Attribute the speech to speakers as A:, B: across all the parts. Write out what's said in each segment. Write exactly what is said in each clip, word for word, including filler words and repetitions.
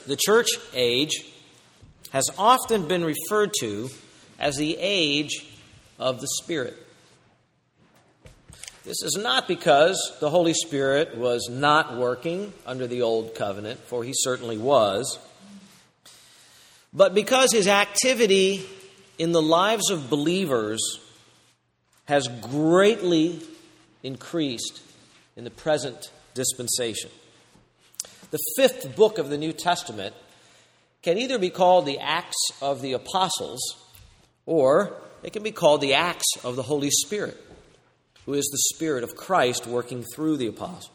A: the church age, has often been referred to as the age of the Spirit. This is not because the Holy Spirit was not working under the Old Covenant, for he certainly was, but because his activity in the lives of believers has greatly increased in the present dispensation. The fifth book of the New Testament can either be called the Acts of the Apostles, or it can be called the Acts of the Holy Spirit, who is the Spirit of Christ working through the apostles.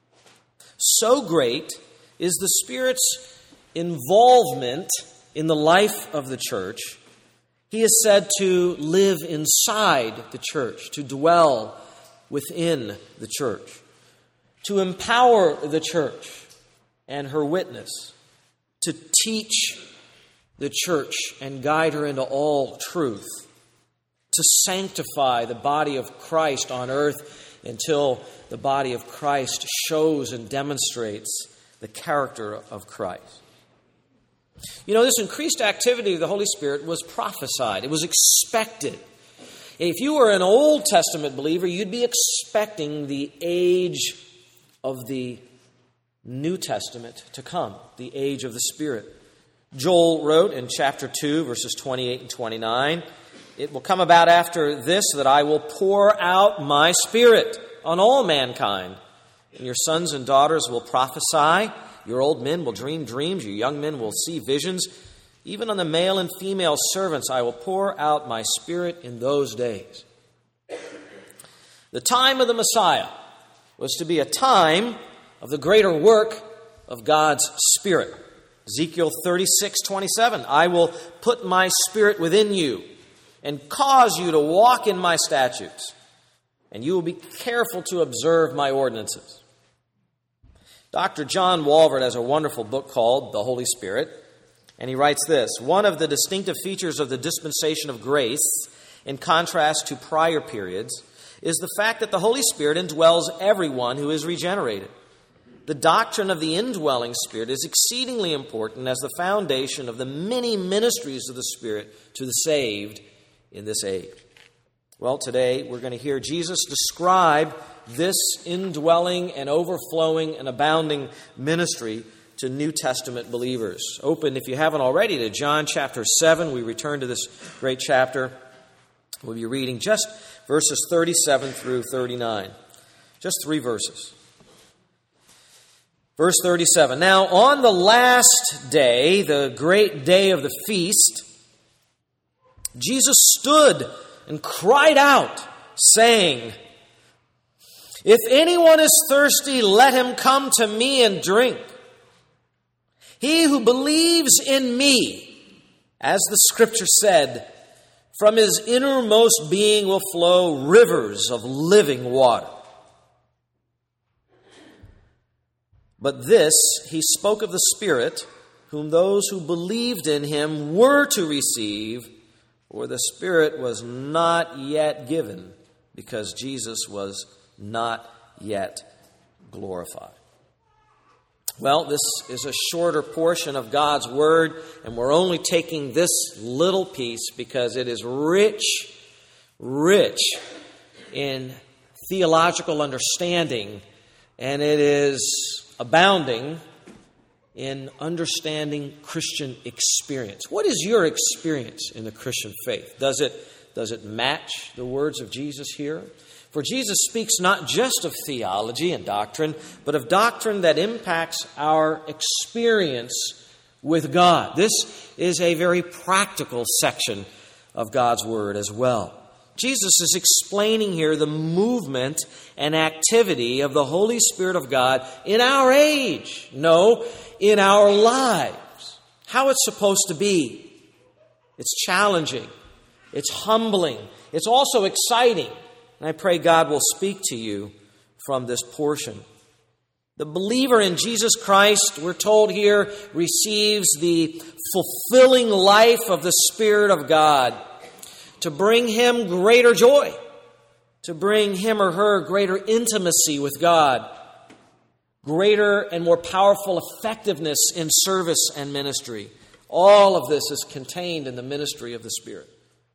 A: So great is the Spirit's involvement in the life of the church, he is said to live inside the church, to dwell within the church, to empower the church and her witness, to teach the church and guide her into all truth, to sanctify the body of Christ on earth until the body of Christ shows and demonstrates the character of Christ. You know, this increased activity of the Holy Spirit was prophesied. It was expected. If you were an Old Testament believer, you'd be expecting the age of the New Testament to come, the age of the Spirit. Joel wrote in chapter two, verses twenty-eight and twenty-nine, "It will come about after this that I will pour out my Spirit on all mankind, and your sons and daughters will prophesy, your old men will dream dreams, your young men will see visions. Even on the male and female servants I will pour out my Spirit in those days." The time of the Messiah was to be a time of the greater work of God's Spirit. Ezekiel thirty-six twenty-seven, "I will put my Spirit within you and cause you to walk in my statutes, and you will be careful to observe my ordinances." Doctor John Walvoord has a wonderful book called The Holy Spirit, and he writes this: "One of the distinctive features of the dispensation of grace, in contrast to prior periods, is the fact that the Holy Spirit indwells everyone who is regenerated. The doctrine of the indwelling Spirit is exceedingly important as the foundation of the many ministries of the Spirit to the saved in this age." Well, today we're going to hear Jesus describe this indwelling and overflowing and abounding ministry to New Testament believers. Open, if you haven't already, to John chapter seven. We return to this great chapter. We'll be reading just verses thirty-seven through thirty-nine. Just three verses. Verse thirty-seven, "Now on the last day, the great day of the feast, Jesus stood and cried out, saying, 'If anyone is thirsty, let him come to me and drink. He who believes in me, as the Scripture said, from his innermost being will flow rivers of living water.' But this he spoke of the Spirit, whom those who believed in him were to receive, for the Spirit was not yet given, because Jesus was not yet glorified." Well, this is a shorter portion of God's Word, and we're only taking this little piece because it is rich, rich in theological understanding, and it is abounding in understanding Christian experience. What is your experience in the Christian faith? Does it, does it match the words of Jesus here? For Jesus speaks not just of theology and doctrine, but of doctrine that impacts our experience with God. This is a very practical section of God's Word as well. Jesus is explaining here the movement and activity of the Holy Spirit of God in our age. No, in our lives. How it's supposed to be. It's challenging. It's humbling. It's also exciting. And I pray God will speak to you from this portion. The believer in Jesus Christ, we're told here, receives the fulfilling life of the Spirit of God to bring him greater joy, to bring him or her greater intimacy with God. greater and more powerful effectiveness in service and ministry. All of this is contained in the ministry of the Spirit.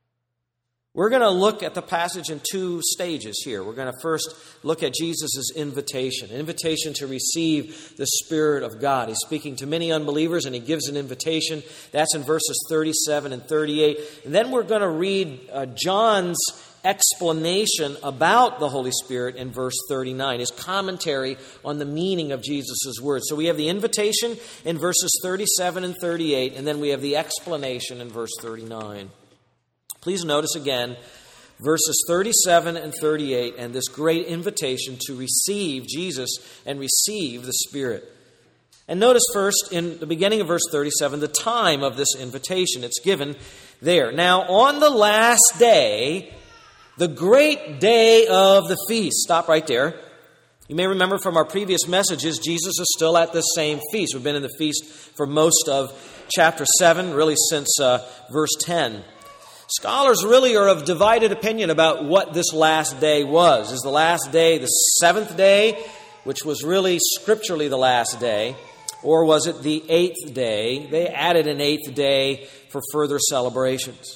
A: We're going to look at the passage in two stages here. We're going to first look at Jesus' invitation, an invitation to receive the Spirit of God. He's speaking to many unbelievers, and he gives an invitation. That's in verses thirty-seven and thirty-eight. And then we're going to read uh, John's explanation about the Holy Spirit in verse thirty-nine, his commentary on the meaning of Jesus' words. So we have the invitation in verses thirty-seven and thirty-eight, and then we have the explanation in verse thirty-nine. Please notice again verses thirty-seven and thirty-eight and this great invitation to receive Jesus and receive the Spirit. And notice first in the beginning of verse thirty-seven the time of this invitation. It's given there. Now, on the last day, the great day of the feast. Stop right there. You may remember from our previous messages, Jesus is still at this same feast. We've been in the feast for most of chapter seven, really since uh, verse ten. Scholars really are of divided opinion about what this last day was. Is the last day the seventh day, which was really scripturally the last day, or was it the eighth day? They added an eighth day for further celebrations.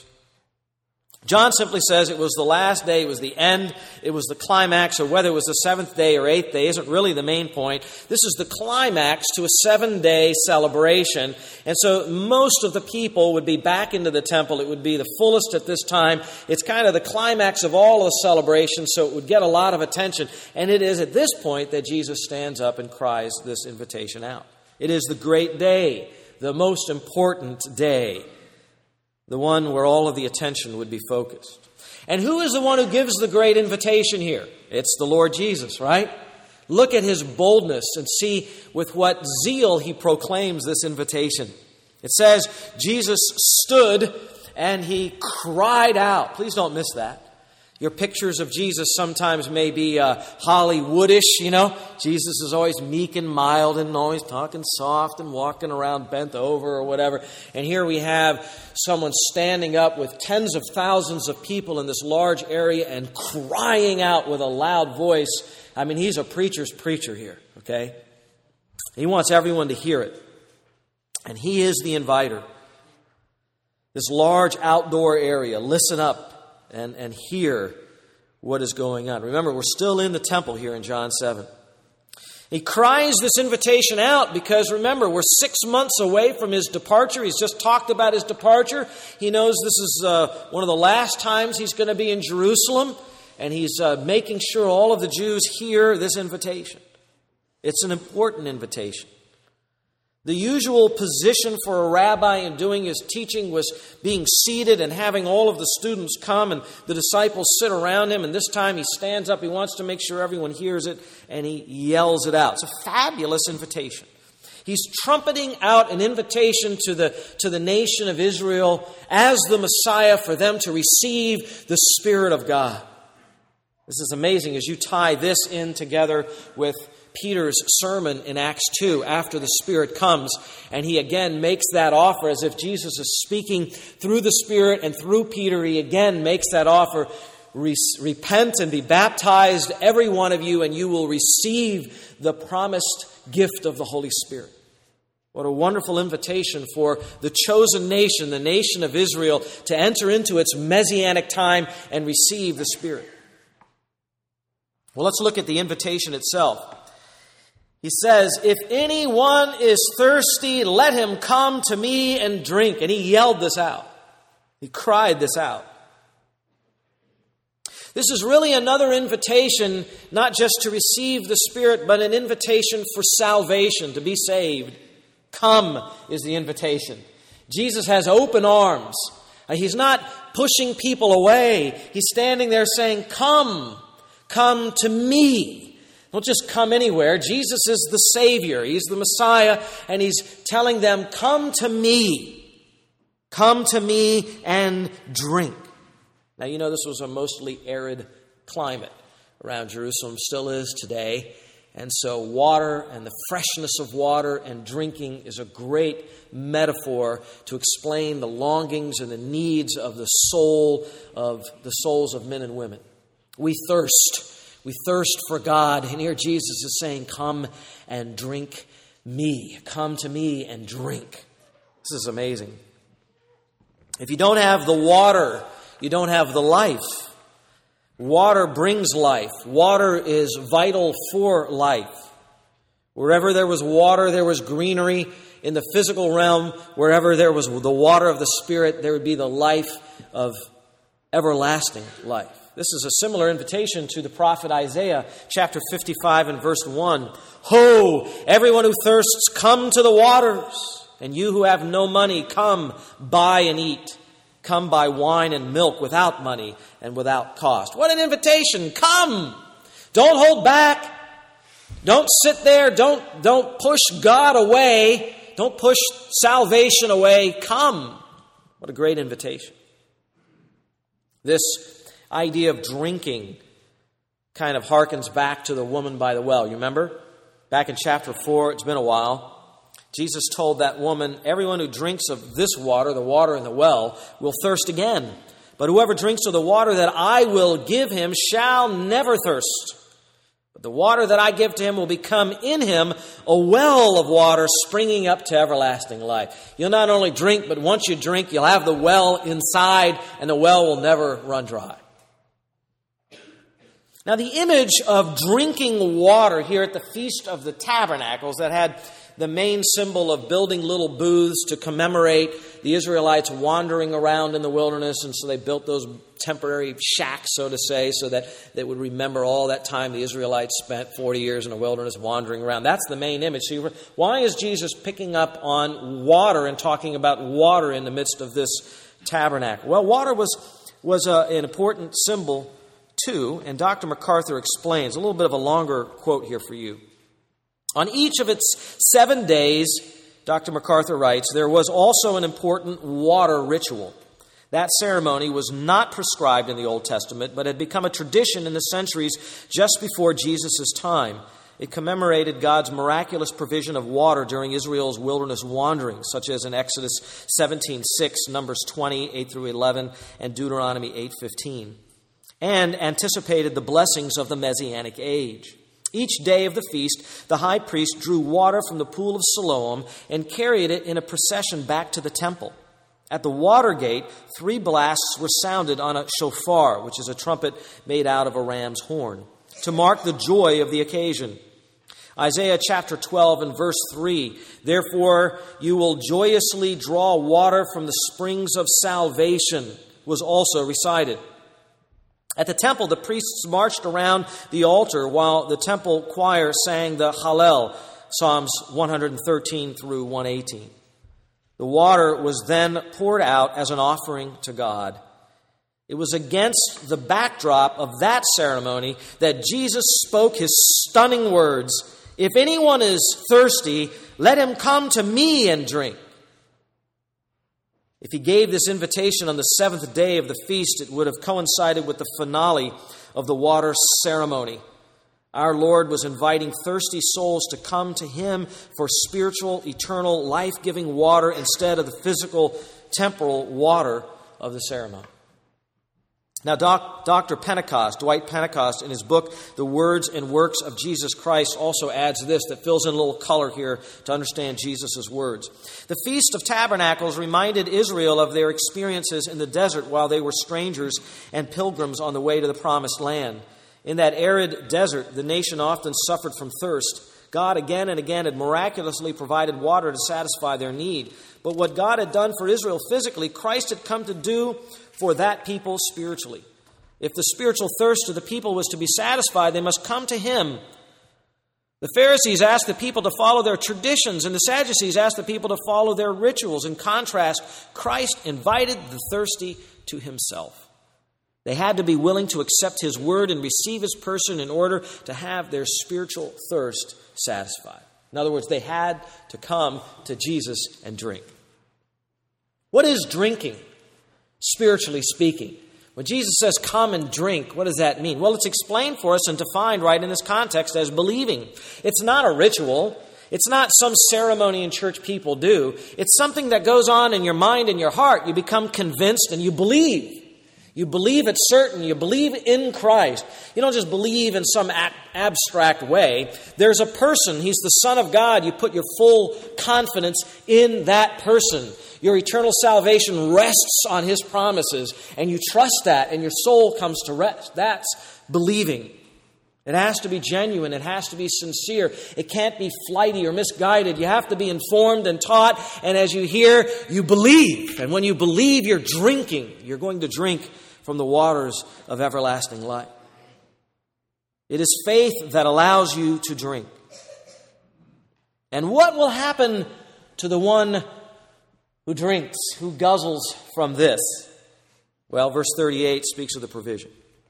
A: John simply says it was the last day, it was the end, it was the climax, or whether it was the seventh day or eighth day isn't really the main point. This is the climax to a seven-day celebration. And so most of the people would be back into the temple. It would be the fullest at this time. It's kind of the climax of all of the celebrations, so it would get a lot of attention. And it is at this point that Jesus stands up and cries this invitation out. It is the great day, the most important day. The one where all of the attention would be focused. And who is the one who gives the great invitation here? It's the Lord Jesus, right? Look at his boldness and see with what zeal he proclaims this invitation. It says, Jesus stood and he cried out. Please don't miss that. Your pictures of Jesus sometimes may be uh, Hollywoodish, you know. Jesus is always meek and mild and always talking soft and walking around bent over or whatever. And here we have someone standing up with tens of thousands of people in this large area and crying out with a loud voice. I mean, he's a preacher's preacher here, okay? He wants everyone to hear it. And he is the inviter. This large outdoor area, listen up. And, and hear what is going on. Remember, we're still in the temple here in John seven. He cries this invitation out because, remember, we're six months away from his departure. He's just talked about his departure. He knows this is uh, one of the last times he's going to be in Jerusalem. And he's uh, making sure all of the Jews hear this invitation. It's an important invitation. The usual position for a rabbi in doing his teaching was being seated and having all of the students come and the disciples sit around him. And this time he stands up. He wants to make sure everyone hears it, and he yells it out. It's a fabulous invitation. He's trumpeting out an invitation to the, to the nation of Israel as the Messiah for them to receive the Spirit of God. This is amazing as you tie this in together with Peter's sermon in Acts two after the Spirit comes, and he again makes that offer as if Jesus is speaking through the Spirit, and through Peter he again makes that offer, repent and be baptized, every one of you, and you will receive the promised gift of the Holy Spirit. What a wonderful invitation for the chosen nation, the nation of Israel, to enter into its messianic time and receive the Spirit. Well, let's look at the invitation itself. He says, if anyone is thirsty, let him come to me and drink. And he yelled this out. He cried this out. This is really another invitation, not just to receive the Spirit, but an invitation for salvation, to be saved. Come is the invitation. Jesus has open arms. He's not pushing people away. He's standing there saying, come, come to me. Don't just come anywhere. Jesus is the Savior. He's the Messiah. And he's telling them, come to me. Come to me and drink. Now, you know, this was a mostly arid climate around Jerusalem. Still is today. And so water and the freshness of water and drinking is a great metaphor to explain the longings and the needs of the soul of the souls of men and women. We thirst. We thirst for God. And here Jesus is saying, come and drink me. Come to me and drink. This is amazing. If you don't have the water, you don't have the life. Water brings life. Water is vital for life. Wherever there was water, there was greenery. In the physical realm, wherever there was the water of the Spirit, there would be the life of everlasting life. This is a similar invitation to the prophet Isaiah, chapter fifty-five and verse one. Ho, everyone who thirsts, come to the waters. And you who have no money, come, buy and eat. Come buy wine and milk without money and without cost. What an invitation. Come. Don't hold back. Don't sit there. Don't, don't push God away. Don't push salvation away. Come. What a great invitation. This idea of drinking kind of harkens back to the woman by the well. You remember? Back in chapter four, it's been a while. Jesus told that woman, everyone who drinks of this water, the water in the well, will thirst again. But whoever drinks of the water that I will give him shall never thirst. But the water that I give to him will become in him a well of water springing up to everlasting life. You'll not only drink, but once you drink, you'll have the well inside, and the well will never run dry. Now, the image of drinking water here at the Feast of the Tabernacles that had the main symbol of building little booths to commemorate the Israelites wandering around in the wilderness. And so they built those temporary shacks, so to say, so that they would remember all that time the Israelites spent forty years in the wilderness wandering around. That's the main image. So why is Jesus picking up on water and talking about water in the midst of this tabernacle? Well, water was, was a, an important symbol too, and Doctor MacArthur explains. A little bit of a longer quote here for you. On each of its seven days, Doctor MacArthur writes, there was also an important water ritual. That ceremony was not prescribed in the Old Testament, but had become a tradition in the centuries just before Jesus' time. It commemorated God's miraculous provision of water during Israel's wilderness wandering, such as in Exodus seventeen six, Numbers twenty, eight through eleven, and Deuteronomy eight fifteen, and anticipated the blessings of the Messianic age. Each day of the feast, the high priest drew water from the pool of Siloam and carried it in a procession back to the temple. At the water gate, three blasts were sounded on a shofar, which is a trumpet made out of a ram's horn, to mark the joy of the occasion. Isaiah chapter twelve and verse three, therefore you will joyously draw water from the springs of salvation, was also recited. At the temple, the priests marched around the altar while the temple choir sang the Hallel, Psalms one thirteen through one eighteen. The water was then poured out as an offering to God. It was against the backdrop of that ceremony that Jesus spoke his stunning words, if anyone is thirsty, let him come to me and drink. If he gave this invitation on the seventh day of the feast, it would have coincided with the finale of the water ceremony. Our Lord was inviting thirsty souls to come to him for spiritual, eternal, life-giving water instead of the physical, temporal water of the ceremony. Now, Doc, Doctor Pentecost, Dwight Pentecost, in his book, The Words and Works of Jesus Christ, also adds this that fills in a little color here to understand Jesus' words. The Feast of Tabernacles reminded Israel of their experiences in the desert while they were strangers and pilgrims on the way to the Promised Land. In that arid desert, the nation often suffered from thirst. God again and again had miraculously provided water to satisfy their need. But what God had done for Israel physically, Christ had come to do for that people spiritually. If the spiritual thirst of the people was to be satisfied, they must come to him. The Pharisees asked the people to follow their traditions, and the Sadducees asked the people to follow their rituals. In contrast, Christ invited the thirsty to himself. They had to be willing to accept his word and receive his person in order to have their spiritual thirst satisfied. In other words, they had to come to Jesus and drink. What is drinking, spiritually speaking? When Jesus says, come and drink, what does that mean? Well, it's explained for us and defined right in this context as believing. It's not a ritual. It's not some ceremony in church people do. It's something that goes on in your mind and your heart. You become convinced and you believe. You believe it's certain. You believe in Christ. You don't just believe in some ab- abstract way. There's a person. He's the Son of God. You put your full confidence in that person. Your eternal salvation rests on His promises, and you trust that, and your soul comes to rest. That's believing. It has to be genuine. It has to be sincere. It can't be flighty or misguided. You have to be informed and taught, and as you hear, you believe. And when you believe, you're drinking. You're going to drink from the waters of everlasting life. It is faith that allows you to drink. And what will happen to the one who drinks, who guzzles from this? Well, verse thirty-eight speaks of the provision.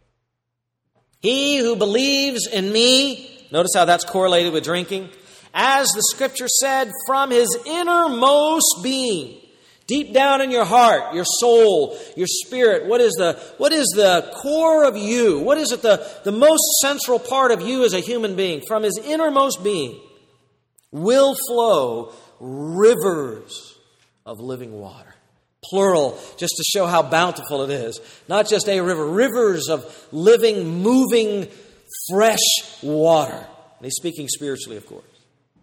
A: He who believes in me, notice how that's correlated with drinking, as the Scripture said, from his innermost being, deep down in your heart, your soul, your spirit, what is the what is the core of you? What is it the, the most central part of you as a human being? From his innermost being will flow rivers of living water. Plural, just to show how bountiful it is. Not just a river, rivers of living, moving, fresh water. And he's speaking spiritually, of course.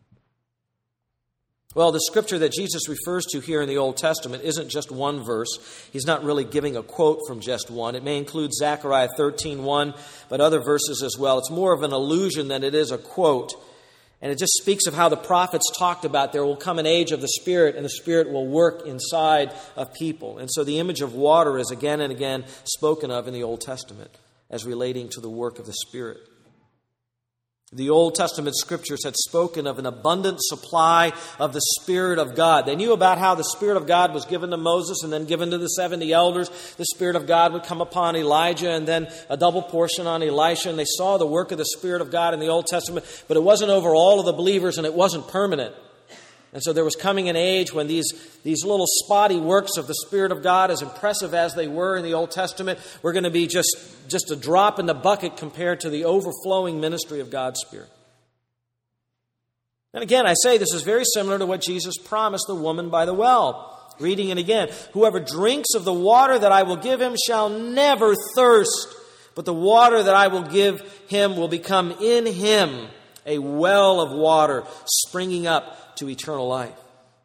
A: Well, the scripture that Jesus refers to here in the Old Testament isn't just one verse. He's not really giving a quote from just one. It may include Zechariah thirteen one, but other verses as well. It's more of an allusion than it is a quote. And it just speaks of how the prophets talked about there will come an age of the Spirit, and the Spirit will work inside of people. And so the image of water is again and again spoken of in the Old Testament as relating to the work of the Spirit. The Old Testament scriptures had spoken of an abundant supply of the Spirit of God. They knew about how the Spirit of God was given to Moses and then given to the seventy elders. The Spirit of God would come upon Elijah and then a double portion on Elisha. And they saw the work of the Spirit of God in the Old Testament, but it wasn't over all of the believers and it wasn't permanent. And so there was coming an age when these, these little spotty works of the Spirit of God, as impressive as they were in the Old Testament, were going to be just, just a drop in the bucket compared to the overflowing ministry of God's Spirit. And again, I say this is very similar to what Jesus promised the woman by the well. Reading it again. Whoever drinks of the water that I will give him shall never thirst, but the water that I will give him will become in him a well of water springing up to eternal life.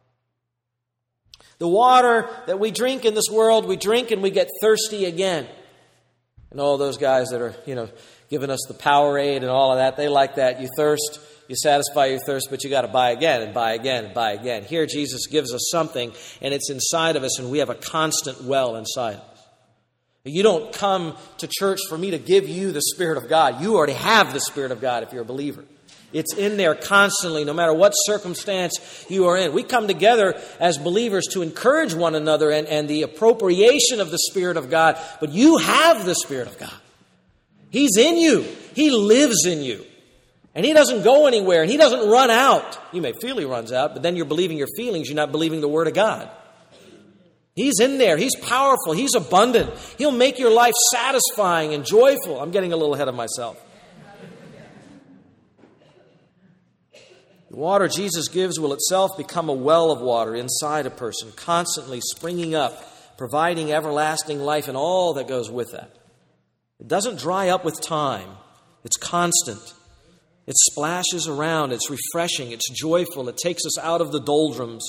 A: The water that we drink in this world, we drink and we get thirsty again. And all those guys that are, you know, giving us the Powerade and all of that, they like that. You thirst, you satisfy your thirst, but you got to buy again and buy again and buy again. Here Jesus gives us something, and it's inside of us, and we have a constant well inside of us. You don't come to church for me to give you the Spirit of God. You already have the Spirit of God if you're a believer. It's in there constantly, no matter what circumstance you are in. We come together as believers to encourage one another and, and the appropriation of the Spirit of God. But you have the Spirit of God. He's in you. He lives in you. And He doesn't go anywhere. And He doesn't run out. You may feel He runs out, but then you're believing your feelings. You're not believing the Word of God. He's in there. He's powerful. He's abundant. He'll make your life satisfying and joyful. I'm getting a little ahead of myself. The water Jesus gives will itself become a well of water inside a person, constantly springing up, providing everlasting life and all that goes with that. It doesn't dry up with time. It's constant. It splashes around. It's refreshing. It's joyful. It takes us out of the doldrums.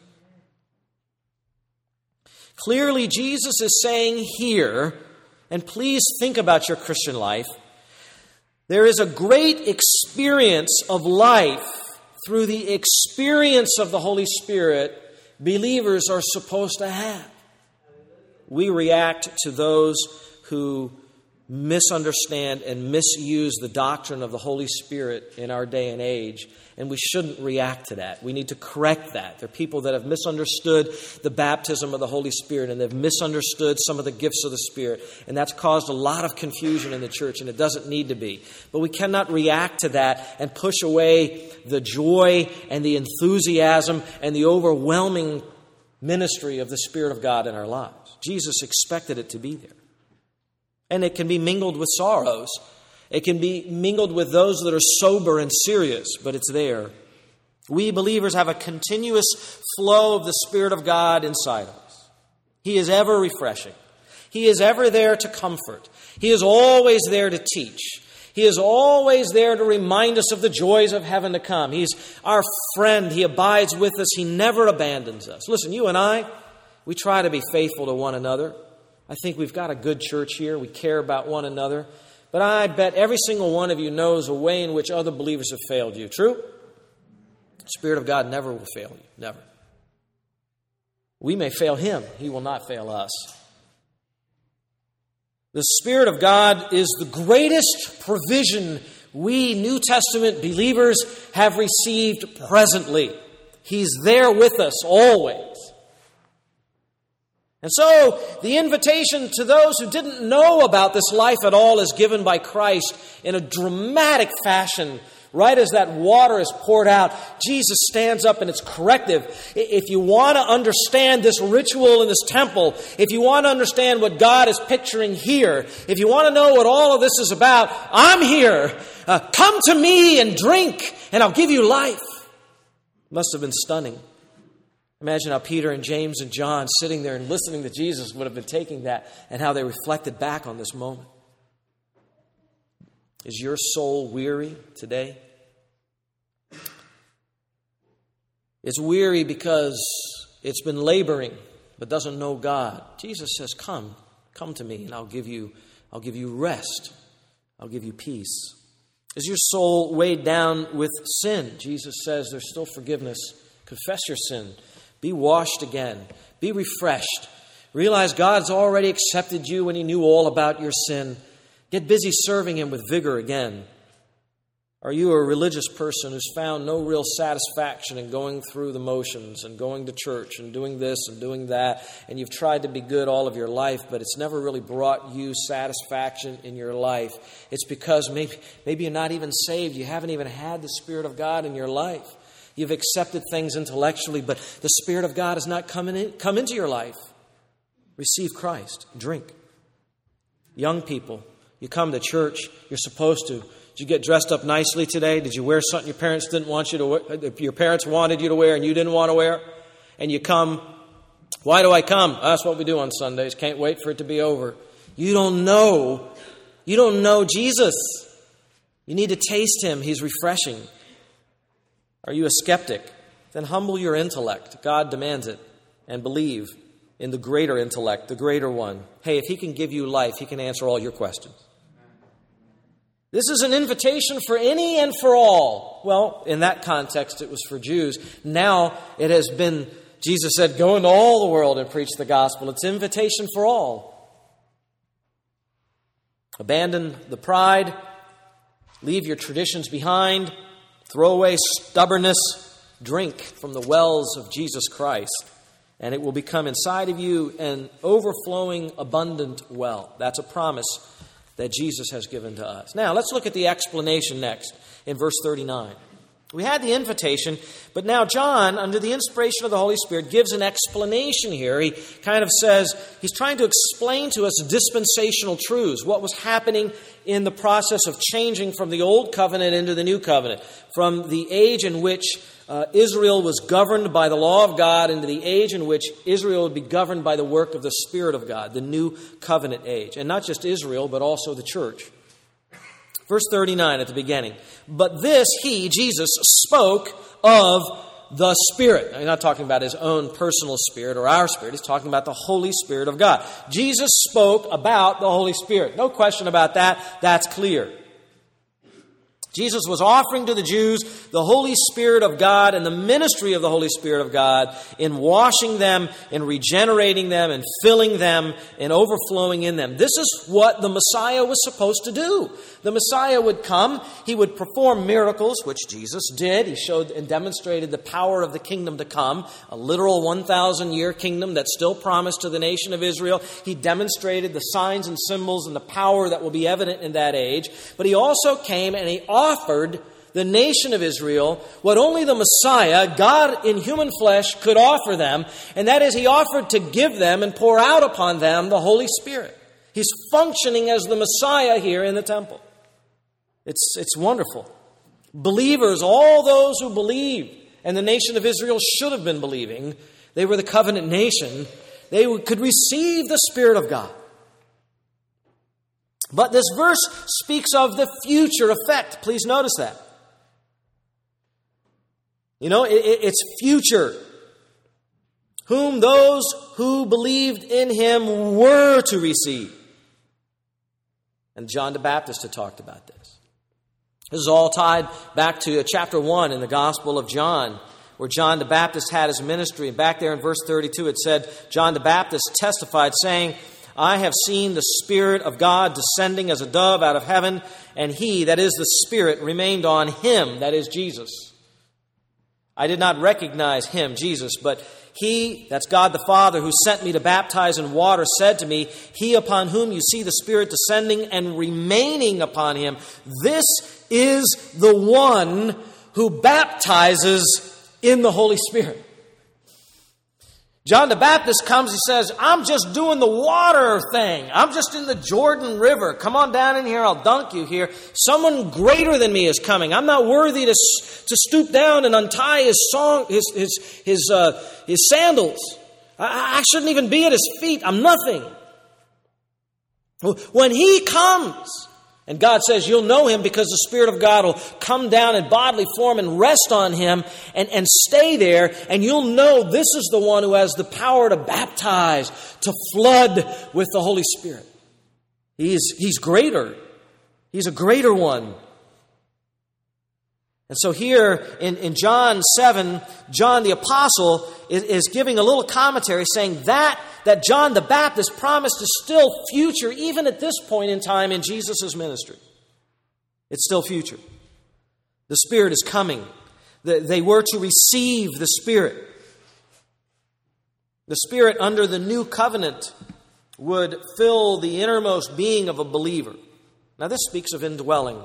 A: Clearly, Jesus is saying here, and please think about your Christian life, there is a great experience of life. Through the experience of the Holy Spirit, believers are supposed to have. We react to those who misunderstand and misuse the doctrine of the Holy Spirit in our day and age, and we shouldn't react to that. We need to correct that. There are people that have misunderstood the baptism of the Holy Spirit, and they've misunderstood some of the gifts of the Spirit, and that's caused a lot of confusion in the church, and it doesn't need to be. But we cannot react to that and push away the joy and the enthusiasm and the overwhelming ministry of the Spirit of God in our lives. Jesus expected it to be there. And it can be mingled with sorrows. It can be mingled with those that are sober and serious, but it's there. We believers have a continuous flow of the Spirit of God inside of us. He is ever refreshing. He is ever there to comfort. He is always there to teach. He is always there to remind us of the joys of heaven to come. He's our friend. He abides with us. He never abandons us. Listen, you and I, we try to be faithful to one another. I think we've got a good church here. We care about one another. But I bet every single one of you knows a way in which other believers have failed you. True? The Spirit of God never will fail you. Never. We may fail Him. He will not fail us. The Spirit of God is the greatest provision we New Testament believers have received presently. He's there with us always. And so, the invitation to those who didn't know about this life at all is given by Christ in a dramatic fashion. Right as that water is poured out, Jesus stands up and it's corrective. If you want to understand this ritual in this temple, if you want to understand what God is picturing here, if you want to know what all of this is about, I'm here. Uh, come to me and drink, and I'll give you life. Must have been stunning. Imagine how Peter and James and John sitting there and listening to Jesus would have been taking that and how they reflected back on this moment. Is your soul weary today? It's weary because it's been laboring but doesn't know God. Jesus says, come, come to me and I'll give you, I'll give you rest. I'll give you peace. Is your soul weighed down with sin? Jesus says there's still forgiveness. Confess your sin. Be washed again. Be refreshed. Realize God's already accepted you when He knew all about your sin. Get busy serving Him with vigor again. Are you a religious person who's found no real satisfaction in going through the motions and going to church and doing this and doing that, and you've tried to be good all of your life, but it's never really brought you satisfaction in your life? It's because maybe, maybe you're not even saved. You haven't even had the Spirit of God in your life. You've accepted things intellectually, but the Spirit of God has not come, in, come into your life. Receive Christ. Drink. Young people, you come to church, you're supposed to. Did you get dressed up nicely today? Did you wear something your parents didn't want you to wear, your parents wanted you to wear and you didn't want to wear? And you come, why do I come? That's what we do on Sundays. Can't wait for it to be over. You don't know. You don't know Jesus. You need to taste Him. He's refreshing. Are you a skeptic? Then humble your intellect. God demands it. And believe in the greater intellect, the greater one. Hey, if He can give you life, He can answer all your questions. This is an invitation for any and for all. Well, in that context, it was for Jews. Now it has been, Jesus said, go into all the world and preach the gospel. It's invitation for all. Abandon the pride. Leave your traditions behind. Throw away stubbornness. Drink from the wells of Jesus Christ. And it will become inside of you an overflowing, abundant well. That's a promise that Jesus has given to us. Now, let's look at the explanation next in verse thirty-nine. We had the invitation, but now John, under the inspiration of the Holy Spirit, gives an explanation here. He kind of says, he's trying to explain to us dispensational truths, what was happening in the process of changing from the old covenant into the new covenant, from the age in which Uh, Israel was governed by the law of God into the age in which Israel would be governed by the work of the Spirit of God, the new covenant age. And not just Israel, but also the church. Verse thirty-nine at the beginning. But this He, Jesus, spoke of the Spirit. Now, he's not talking about His own personal spirit or our spirit. He's talking about the Holy Spirit of God. Jesus spoke about the Holy Spirit. No question about that. That's clear. Jesus was offering to the Jews the Holy Spirit of God and the ministry of the Holy Spirit of God in washing them, in regenerating them, and filling them, and overflowing in them. This is what the Messiah was supposed to do. The Messiah would come, He would perform miracles, which Jesus did. He showed and demonstrated the power of the kingdom to come, a literal one thousand year kingdom that's still promised to the nation of Israel. He demonstrated the signs and symbols and the power that will be evident in that age. But He also came and He offered the nation of Israel what only the Messiah, God in human flesh, could offer them, and that is He offered to give them and pour out upon them the Holy Spirit. He's functioning as the Messiah here in the temple. It's, it's wonderful. Believers, all those who believe, and the nation of Israel should have been believing, they were the covenant nation, they could receive the Spirit of God. But this verse speaks of the future effect. Please notice that. You know, it, it, it's future. Whom those who believed in him were to receive. And John the Baptist had talked about this. This is all tied back to chapter one in the Gospel of John, where John the Baptist had his ministry. And back there in verse thirty-two, it said, John the Baptist testified, saying, I have seen the Spirit of God descending as a dove out of heaven, and he, that is the Spirit, remained on him, that is Jesus. I did not recognize him, Jesus, but he, that's God the Father, who sent me to baptize in water, said to me, he upon whom you see the Spirit descending and remaining upon him, this is the one who baptizes in the Holy Spirit. John the Baptist comes, he says, I'm just doing the water thing. I'm just in the Jordan River. Come on down in here, I'll dunk you here. Someone greater than me is coming. I'm not worthy to, to stoop down and untie his song, his his his, uh, his sandals. I, I shouldn't even be at his feet. I'm nothing. When he comes, and God says you'll know him because the Spirit of God will come down in bodily form and rest on him and, and stay there. And you'll know this is the one who has the power to baptize, to flood with the Holy Spirit. He's, he's greater. He's a greater one. And so here in, in John seven, John the Apostle is, is giving a little commentary saying that that John the Baptist promised is still future, even at this point in time in Jesus' ministry. It's still future. The Spirit is coming. They were to receive the Spirit. The Spirit under the new covenant would fill the innermost being of a believer. Now this speaks of indwelling.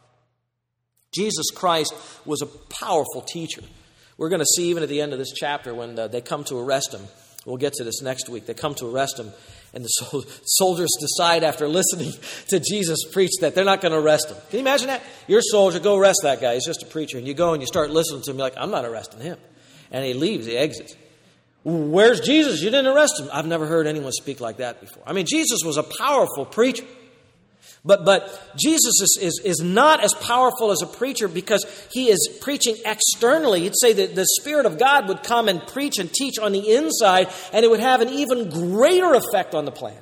A: Jesus Christ was a powerful teacher. We're going to see even at the end of this chapter when they come to arrest him. We'll get to this next week. They come to arrest him, and the soldiers decide after listening to Jesus preach that they're not going to arrest him. Can you imagine that? You're a soldier, go arrest that guy. He's just a preacher. And you go and you start listening to him, you're like, I'm not arresting him. And he leaves, he exits. Where's Jesus? You didn't arrest him. I've never heard anyone speak like that before. I mean, Jesus was a powerful preacher. But but Jesus is, is, is not as powerful as a preacher because he is preaching externally. You'd say that the Spirit of God would come and preach and teach on the inside, and it would have an even greater effect on the plan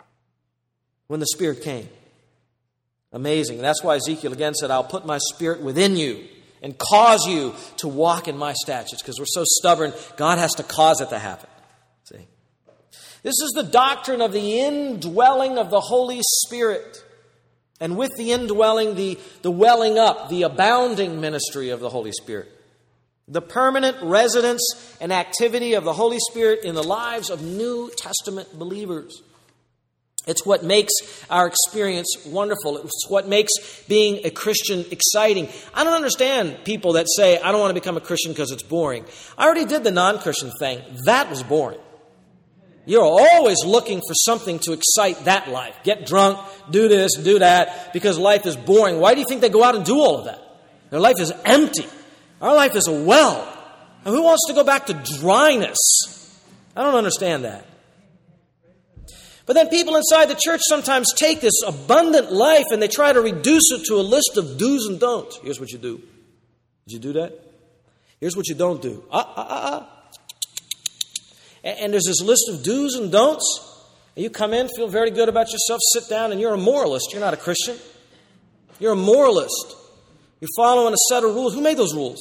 A: when the Spirit came. Amazing. And that's why Ezekiel again said, I'll put my Spirit within you and cause you to walk in my statutes. Because we're so stubborn, God has to cause it to happen. See? This is the doctrine of the indwelling of the Holy Spirit. And with the indwelling, the, the welling up, the abounding ministry of the Holy Spirit. The permanent residence and activity of the Holy Spirit in the lives of New Testament believers. It's what makes our experience wonderful. It's what makes being a Christian exciting. I don't understand people that say, I don't want to become a Christian because it's boring. I already did the non-Christian thing. That was boring. You're always looking for something to excite that life. Get drunk, do this, do that, because life is boring. Why do you think they go out and do all of that? Their life is empty. Our life is a well. And who wants to go back to dryness? I don't understand that. But then people inside the church sometimes take this abundant life and they try to reduce it to a list of do's and don'ts. Here's what you do. Did you do that? Here's what you don't do. Ah, ah, ah, ah. And there's this list of do's and don'ts. And you come in, feel very good about yourself, sit down, and you're a moralist. You're not a Christian. You're a moralist. You're following a set of rules. Who made those rules?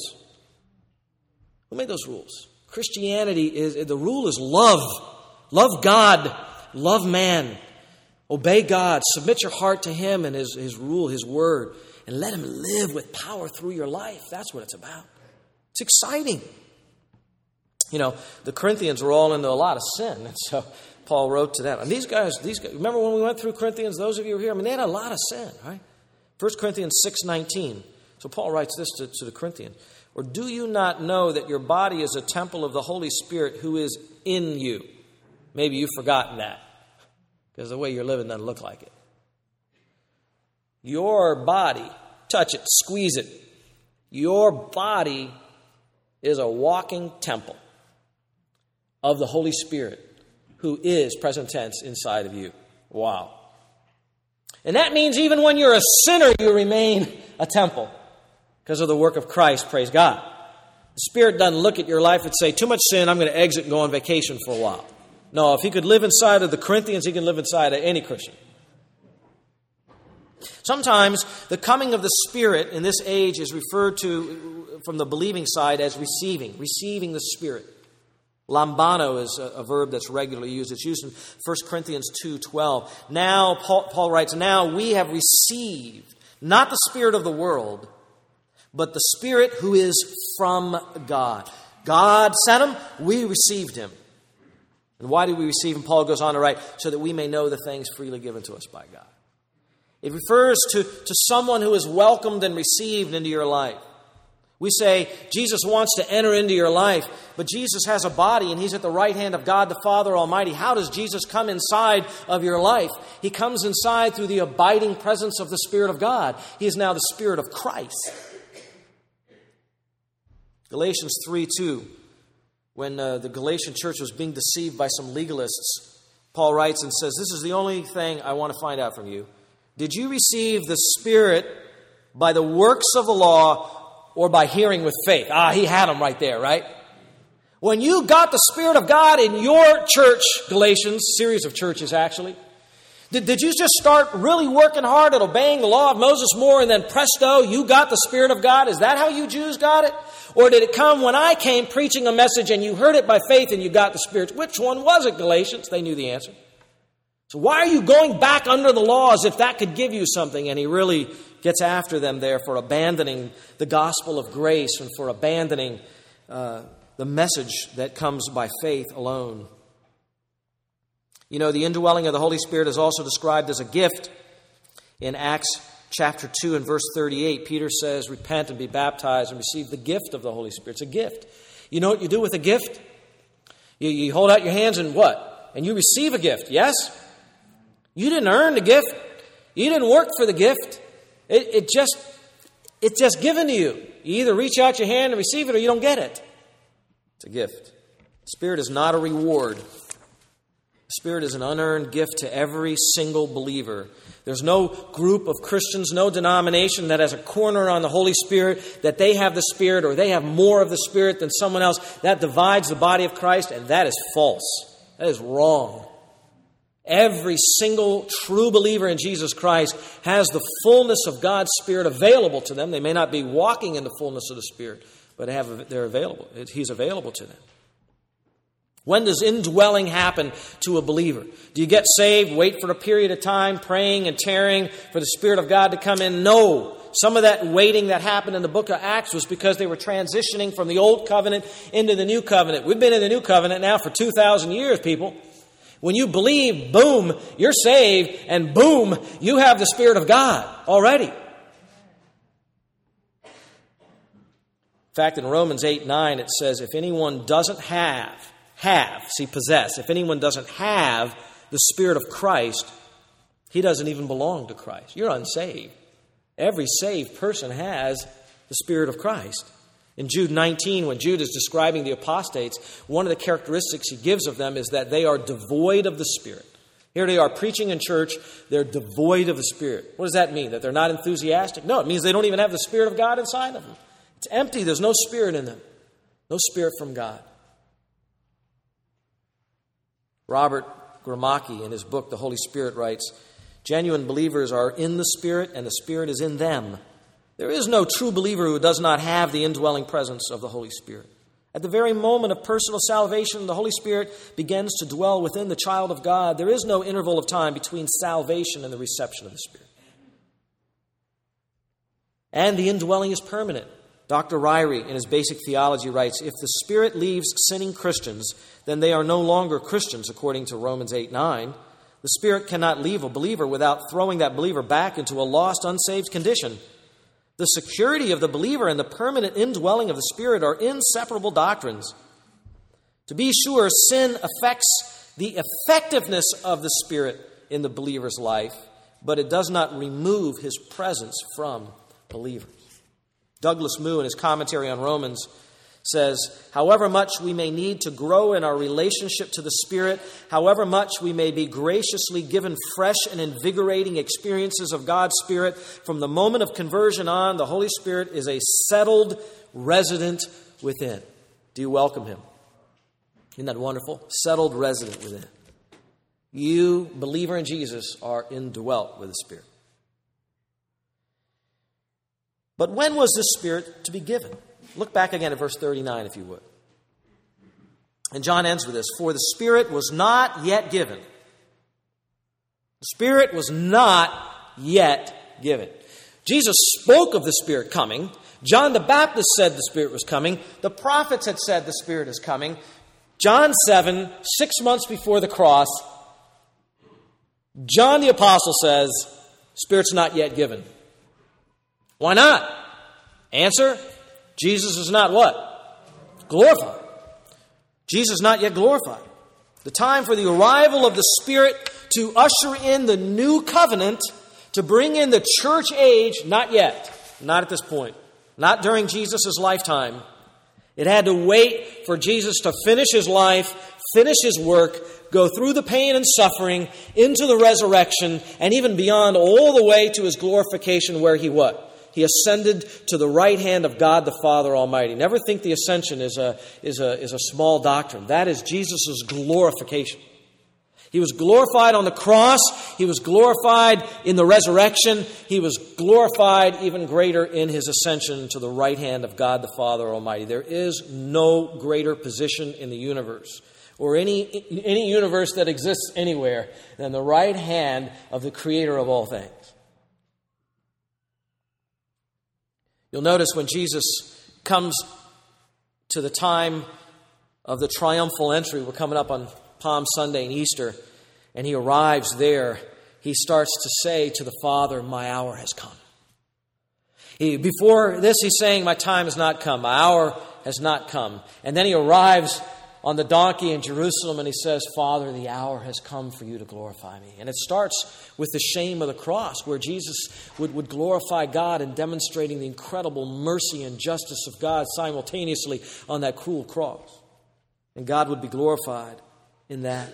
A: Who made those rules? Christianity is, the rule is love. Love God. Love man. Obey God. Submit your heart to Him and His, His rule, His word. And let Him live with power through your life. That's what it's about. It's exciting. You know, the Corinthians were all into a lot of sin. And so Paul wrote to them. And these guys, these guys, remember when we went through Corinthians, those of you who were here, I mean, they had a lot of sin, right? First Corinthians six nineteen. So Paul writes this to, to the Corinthians. Or do you not know that your body is a temple of the Holy Spirit who is in you? Maybe you've forgotten that. Because the way you're living doesn't look like it. Your body, touch it, squeeze it. Your body is a walking temple of the Holy Spirit, who is, present tense, inside of you. Wow. And that means even when you're a sinner, you remain a temple because of the work of Christ, praise God. The Spirit doesn't look at your life and say, too much sin, I'm going to exit and go on vacation for a while. No, if He could live inside of the Corinthians, He can live inside of any Christian. Sometimes the coming of the Spirit in this age is referred to from the believing side as receiving, receiving the Spirit. Lambano is a, a verb that's regularly used. It's used in First Corinthians two twelve. Now, Paul, Paul writes, now we have received not the spirit of the world, but the Spirit who is from God. God sent Him, we received Him. And why did we receive Him? Paul goes on to write, so that we may know the things freely given to us by God. It refers to, to someone who is welcomed and received into your life. We say, Jesus wants to enter into your life, but Jesus has a body and He's at the right hand of God the Father Almighty. How does Jesus come inside of your life? He comes inside through the abiding presence of the Spirit of God. He is now the Spirit of Christ. Galatians three two, when uh, the Galatian church was being deceived by some legalists, Paul writes and says, this is the only thing I want to find out from you. Did you receive the Spirit by the works of the law or by hearing with faith? Ah, he had them right there, right? When you got the Spirit of God in your church, Galatians, series of churches actually, did, did you just start really working hard at obeying the law of Moses more and then presto, you got the Spirit of God? Is that how you Jews got it? Or did it come when I came preaching a message and you heard it by faith and you got the Spirit? Which one was it, Galatians? They knew the answer. So why are you going back under the law as if that could give you something? And he really gets after them there for abandoning the gospel of grace and for abandoning uh, the message that comes by faith alone. You know, the indwelling of the Holy Spirit is also described as a gift. In Acts chapter two and verse thirty-eight, Peter says, repent and be baptized and receive the gift of the Holy Spirit. It's a gift. You know what you do with a gift? You, you hold out your hands and what? And you receive a gift, yes? You didn't earn the gift. You didn't work for the gift. It, it just, it's just given to you. You either reach out your hand and receive it or you don't get it. It's a gift. The Spirit is not a reward. The Spirit is an unearned gift to every single believer. There's no group of Christians, no denomination that has a corner on the Holy Spirit, that they have the Spirit or they have more of the Spirit than someone else. That divides the body of Christ, and that is false. That is wrong. Every single true believer in Jesus Christ has the fullness of God's Spirit available to them. They may not be walking in the fullness of the Spirit, but have, they're available. He's available to them. When does indwelling happen to a believer? Do you get saved, wait for a period of time, praying and tearing for the Spirit of God to come in? No. Some of that waiting that happened in the book of Acts was because they were transitioning from the old covenant into the new covenant. We've been in the new covenant now for two thousand years, people. When you believe, boom, you're saved, and boom, you have the Spirit of God already. In fact, in Romans eight nine, it says, if anyone doesn't have, have, see, possess, if anyone doesn't have the Spirit of Christ, he doesn't even belong to Christ. You're unsaved. Every saved person has the Spirit of Christ. In Jude nineteen, when Jude is describing the apostates, one of the characteristics he gives of them is that they are devoid of the Spirit. Here they are preaching in church, they're devoid of the Spirit. What does that mean? That they're not enthusiastic? No, it means they don't even have the Spirit of God inside of them. It's empty, there's no Spirit in them. No Spirit from God. Robert Gramacki, in his book, The Holy Spirit, writes, genuine believers are in the Spirit and the Spirit is in them. There is no true believer who does not have the indwelling presence of the Holy Spirit. At the very moment of personal salvation, the Holy Spirit begins to dwell within the child of God. There is no interval of time between salvation and the reception of the Spirit. And the indwelling is permanent. Doctor Ryrie, in his Basic Theology, writes, if the Spirit leaves sinning Christians, then they are no longer Christians, according to Romans eight nine. The Spirit cannot leave a believer without throwing that believer back into a lost, unsaved condition. The security of the believer and the permanent indwelling of the Spirit are inseparable doctrines. To be sure, sin affects the effectiveness of the Spirit in the believer's life, but it does not remove His presence from believers. Douglas Moo, in his commentary on Romans, says, however much we may need to grow in our relationship to the Spirit, however much we may be graciously given fresh and invigorating experiences of God's Spirit, from the moment of conversion on, the Holy Spirit is a settled resident within. Do you welcome Him? Isn't that wonderful? Settled resident within. You, believer in Jesus, are indwelt with the Spirit. But when was this Spirit to be given? Look back again at verse thirty-nine, if you would. And John ends with this. For the Spirit was not yet given. The Spirit was not yet given. Jesus spoke of the Spirit coming. John the Baptist said the Spirit was coming. The prophets had said the Spirit is coming. John seven, six months before the cross, John the Apostle says, Spirit's not yet given. Why not? Answer, Jesus is not what? Glorified. Jesus is not yet glorified. The time for the arrival of the Spirit to usher in the new covenant, to bring in the church age, not yet. Not at this point. Not during Jesus' lifetime. It had to wait for Jesus to finish His life, finish His work, go through the pain and suffering, into the resurrection, and even beyond, all the way to His glorification where He what? He ascended to the right hand of God the Father Almighty. Never think the ascension is a, is a, is a small doctrine. That is Jesus' glorification. He was glorified on the cross. He was glorified in the resurrection. He was glorified even greater in His ascension to the right hand of God the Father Almighty. There is no greater position in the universe, or any, any universe that exists anywhere, than the right hand of the Creator of all things. You'll notice when Jesus comes to the time of the triumphal entry, we're coming up on Palm Sunday and Easter, and He arrives there, He starts to say to the Father, my hour has come. He, before this, He's saying, my time has not come, my hour has not come. And then He arrives on the donkey in Jerusalem and He says, Father, the hour has come for you to glorify me. And it starts with the shame of the cross, where Jesus would, would glorify God in demonstrating the incredible mercy and justice of God simultaneously on that cruel cross. And God would be glorified in that.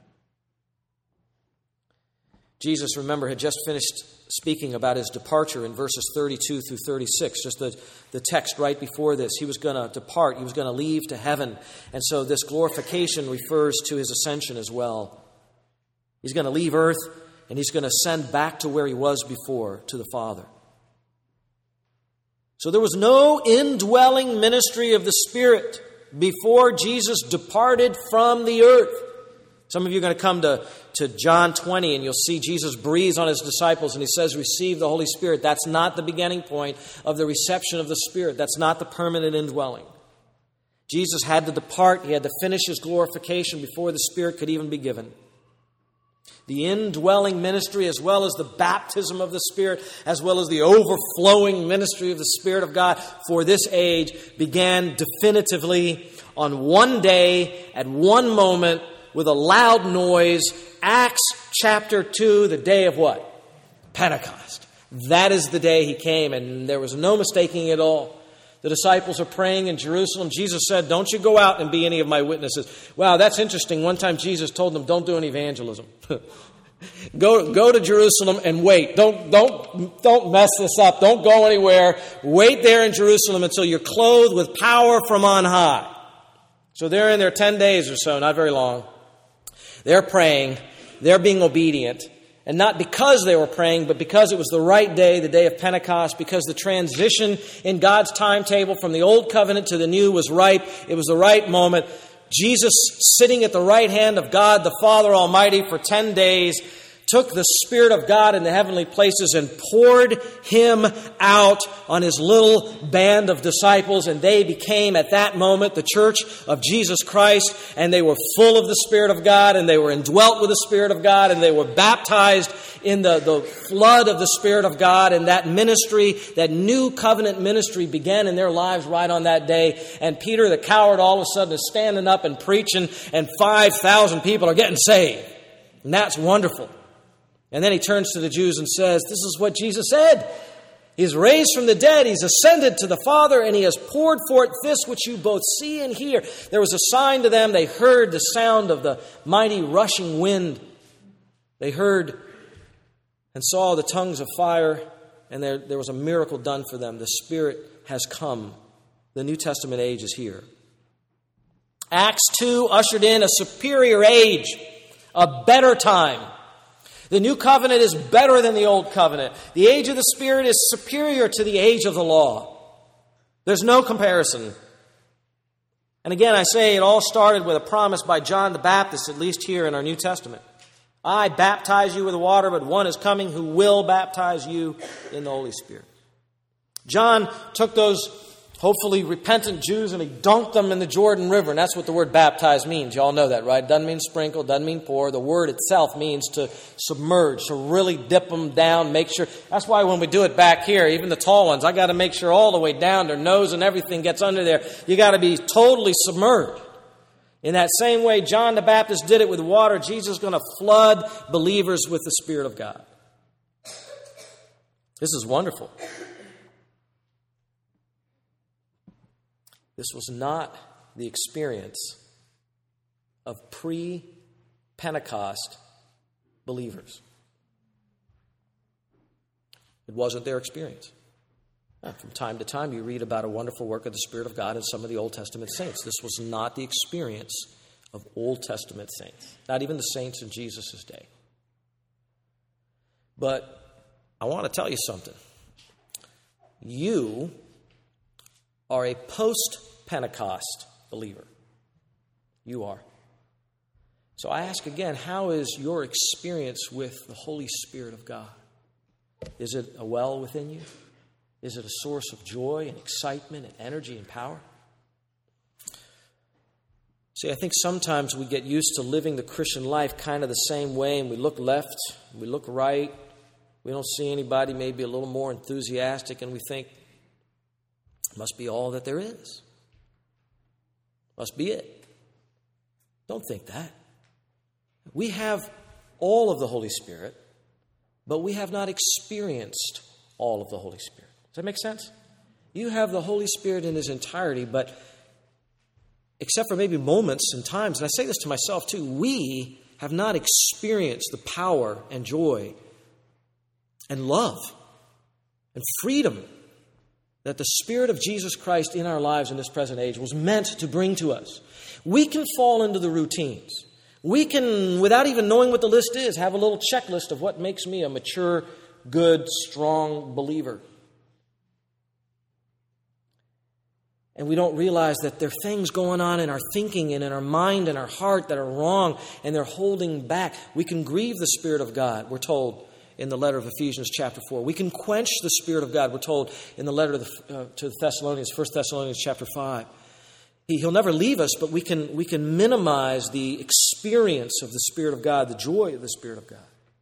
A: Jesus, remember, had just finished speaking about His departure in verses thirty-two through thirty-six, just the, the text right before this. He was going to depart. He was going to leave to heaven. And so this glorification refers to His ascension as well. He's going to leave earth, and He's going to ascend back to where He was before, to the Father. So there was no indwelling ministry of the Spirit before Jesus departed from the earth. Some of you are going to come to, to John twenty and you'll see Jesus breathes on His disciples and He says, receive the Holy Spirit. That's not the beginning point of the reception of the Spirit. That's not the permanent indwelling. Jesus had to depart. He had to finish His glorification before the Spirit could even be given. The indwelling ministry, as well as the baptism of the Spirit, as well as the overflowing ministry of the Spirit of God for this age, began definitively on one day, at one moment, with a loud noise. Acts chapter two, the day of what? Pentecost. That is the day He came, and there was no mistaking it all. The disciples are praying in Jerusalem. Jesus said, don't you go out and be any of my witnesses. Wow, that's interesting. One time Jesus told them, don't do any evangelism. go, go to Jerusalem and wait. Don't, don't, don't mess this up. Don't go anywhere. Wait there in Jerusalem until you're clothed with power from on high. So they're in there ten days or so, not very long. They're praying. They're being obedient. And not because they were praying, but because it was the right day, the day of Pentecost, because the transition in God's timetable from the old covenant to the new was ripe. It was the right moment. Jesus, sitting at the right hand of God, the Father Almighty, for ten days, took the Spirit of God in the heavenly places and poured Him out on His little band of disciples. And they became, at that moment, the church of Jesus Christ. And they were full of the Spirit of God, and they were indwelt with the Spirit of God, and they were baptized in the, the flood of the Spirit of God. And that ministry, that new covenant ministry, began in their lives right on that day. And Peter the coward all of a sudden is standing up and preaching, and five thousand people are getting saved. And that's wonderful. And then he turns to the Jews and says, this is what Jesus said. He's raised from the dead. He's ascended to the Father, and he has poured forth this which you both see and hear. There was a sign to them. They heard the sound of the mighty rushing wind. They heard and saw the tongues of fire, and there, there was a miracle done for them. The Spirit has come. The New Testament age is here. Acts two ushered in a superior age, a better time. The new covenant is better than the old covenant. The age of the Spirit is superior to the age of the law. There's no comparison. And again, I say it all started with a promise by John the Baptist, at least here in our New Testament. I baptize you with water, but one is coming who will baptize you in the Holy Spirit. John took those hopefully repentant Jews and he dunked them in the Jordan River. And that's what the word baptize means. You all know that, right? It doesn't mean sprinkle, doesn't mean pour. The word itself means to submerge, to really dip them down, make sure. That's why when we do it back here, even the tall ones, I got to make sure all the way down their nose and everything gets under there. You got to be totally submerged. In that same way, John the Baptist did it with water. Jesus is going to flood believers with the Spirit of God. This is wonderful. This was not the experience of pre-Pentecost believers. It wasn't their experience. From time to time, you read about a wonderful work of the Spirit of God in some of the Old Testament saints. This was not the experience of Old Testament saints, not even the saints in Jesus' day. But I want to tell you something. You are a post-Pentecost believer. You are. So I ask again, how is your experience with the Holy Spirit of God? Is it a well within you? Is it a source of joy and excitement and energy and power? See, I think sometimes we get used to living the Christian life kind of the same way, and we look left, we look right, we don't see anybody maybe a little more enthusiastic, and we think, must be all that there is. Must be it. Don't think that. We have all of the Holy Spirit, but we have not experienced all of the Holy Spirit. Does that make sense? You have the Holy Spirit in His entirety, but except for maybe moments and times, and I say this to myself too, we have not experienced the power and joy and love and freedom that the Spirit of Jesus Christ in our lives in this present age was meant to bring to us. We can fall into the routines. We can, without even knowing what the list is, have a little checklist of what makes me a mature, good, strong believer. And we don't realize that there are things going on in our thinking and in our mind and our heart that are wrong, and they're holding back. We can grieve the Spirit of God, we're told in the letter of Ephesians chapter four. We can quench the Spirit of God, we're told in the letter to the, uh, to the Thessalonians, First Thessalonians chapter five. He, he'll never leave us, but we can, we can minimize the experience of the Spirit of God, the joy of the Spirit of God.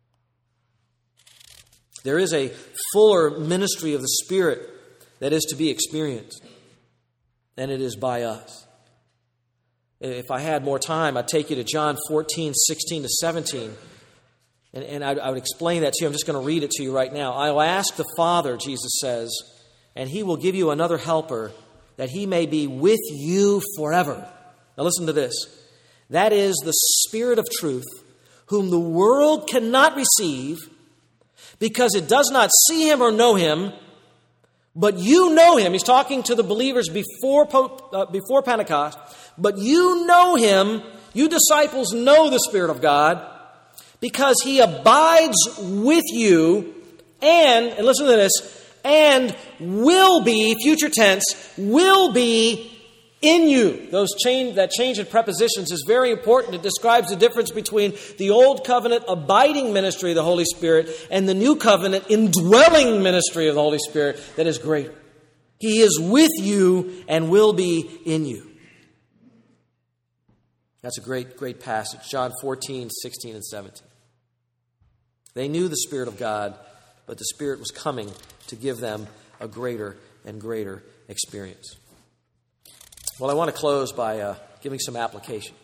A: There is a fuller ministry of the Spirit that is to be experienced. And it is by us. If I had more time, I'd take you to John fourteen, sixteen to seventeen. And, and I, I would explain that to you. I'm just going to read it to you right now. I will ask the Father, Jesus says, and He will give you another helper, that He may be with you forever. Now listen to this. That is the Spirit of truth, whom the world cannot receive, because it does not see Him or know Him. But you know Him. He's talking to the believers before, uh, before Pentecost. But you know Him. You disciples know the Spirit of God because He abides with you and, and listen to this, and will be, future tense, will be in you. Those change, that change in prepositions is very important. It describes the difference between the old covenant abiding ministry of the Holy Spirit and the new covenant indwelling ministry of the Holy Spirit that is greater. He is with you and will be in you. That's a great, great passage. John fourteen, sixteen, and seventeen. They knew the Spirit of God, but the Spirit was coming to give them a greater and greater experience. Well, I want to close by uh, giving some application.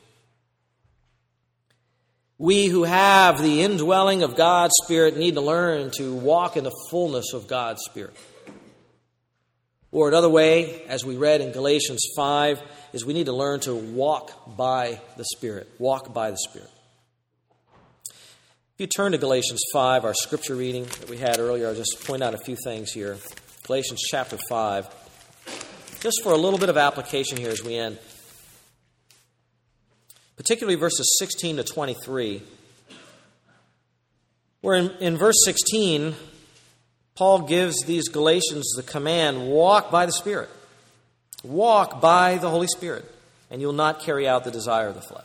A: We who have the indwelling of God's Spirit need to learn to walk in the fullness of God's Spirit. Or another way, as we read in Galatians five, is we need to learn to walk by the Spirit. Walk by the Spirit. If you turn to Galatians five, our scripture reading that we had earlier, I'll just point out a few things here. Galatians chapter five. Just for a little bit of application here as we end. Particularly verses sixteen to twenty-three. Where in, in verse sixteen, Paul gives these Galatians the command, walk by the Spirit. Walk by the Holy Spirit, and you'll not carry out the desire of the flesh.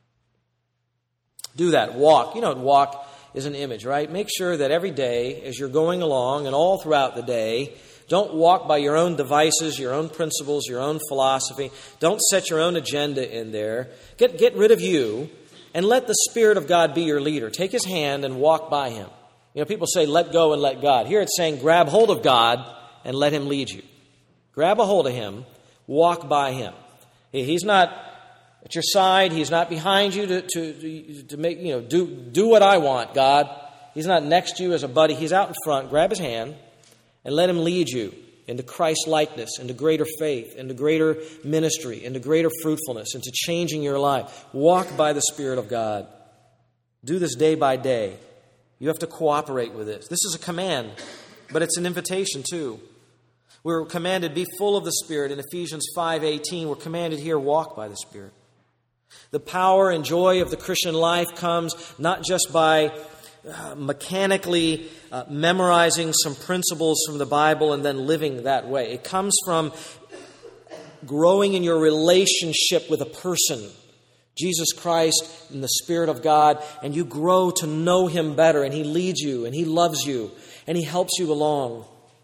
A: Do that. Walk. You know what walk is an image, right? Make sure that every day, as you're going along and all throughout the day, don't walk by your own devices, your own principles, your own philosophy. Don't set your own agenda in there. Get, get rid of you and let the Spirit of God be your leader. Take His hand and walk by Him. You know, people say, let go and let God. Here it's saying, grab hold of God and let Him lead you. Grab a hold of Him, walk by Him. He's not at your side. He's not behind you to, to, to make, you know, do, do what I want, God. He's not next to you as a buddy. He's out in front. Grab His hand and let Him lead you into Christ-likeness, into greater faith, into greater ministry, into greater fruitfulness, into changing your life. Walk by the Spirit of God. Do this day by day. You have to cooperate with this. This is a command, but it's an invitation too. We're commanded, be full of the Spirit. In Ephesians five eighteen, we're commanded here, walk by the Spirit. The power and joy of the Christian life comes not just by uh, mechanically uh, memorizing some principles from the Bible and then living that way. It comes from growing in your relationship with a person, Jesus Christ and the Spirit of God, and you grow to know Him better, and He leads you, and He loves you, and He helps you along.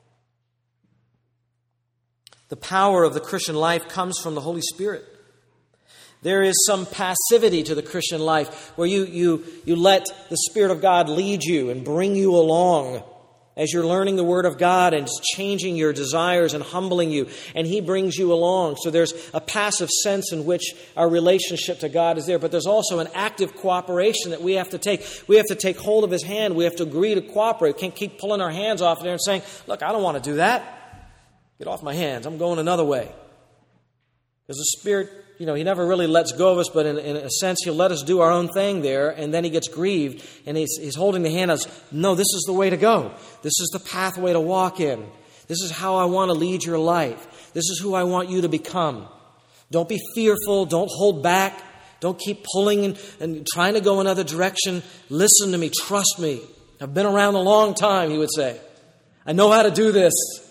A: The power of the Christian life comes from the Holy Spirit. There is some passivity to the Christian life where you, you, you let the Spirit of God lead you and bring you along as you're learning the Word of God and changing your desires and humbling you, and He brings you along. So there's a passive sense in which our relationship to God is there, but there's also an active cooperation that we have to take. We have to take hold of His hand. We have to agree to cooperate. We can't keep pulling our hands off there and saying, look, I don't want to do that. Get off my hands. I'm going another way. Because the Spirit, you know, He never really lets go of us, but in, in a sense, He'll let us do our own thing there, and then He gets grieved, and He's, he's holding the hand as, no, this is the way to go. This is the pathway to walk in. This is how I want to lead your life. This is who I want you to become. Don't be fearful. Don't hold back. Don't keep pulling and, and trying to go another direction. Listen to me. Trust me. I've been around a long time, He would say. I know how to do this.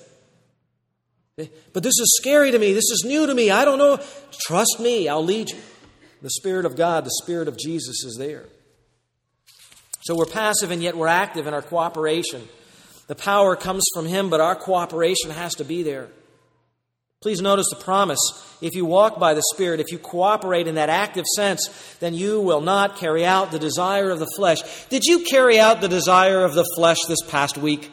A: But this is scary to me. This is new to me. I don't know. Trust me. I'll lead you. The Spirit of God, the Spirit of Jesus is there. So we're passive and yet we're active in our cooperation. The power comes from Him, but our cooperation has to be there. Please notice the promise. If you walk by the Spirit, if you cooperate in that active sense, then you will not carry out the desire of the flesh. Did you carry out the desire of the flesh this past week?